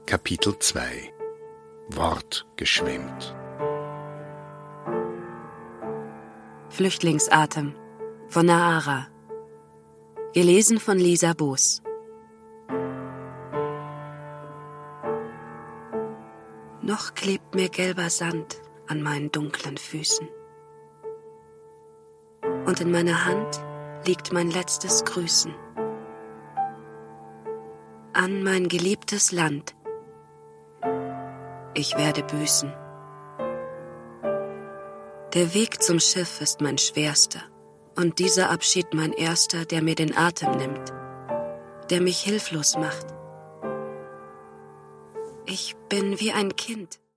Kapitel 2 Wortgeschwemmt. Flüchtlingsatem von Naara. Gelesen von Lisa Boos. Noch klebt mir gelber Sand an meinen dunklen Füßen. Und in meiner Hand liegt mein letztes Grüßen. An mein geliebtes Land. Ich werde büßen. Der Weg zum Schiff ist mein schwerster und dieser Abschied mein erster, der mir den Atem nimmt, der mich hilflos macht. Ich bin wie ein Kind.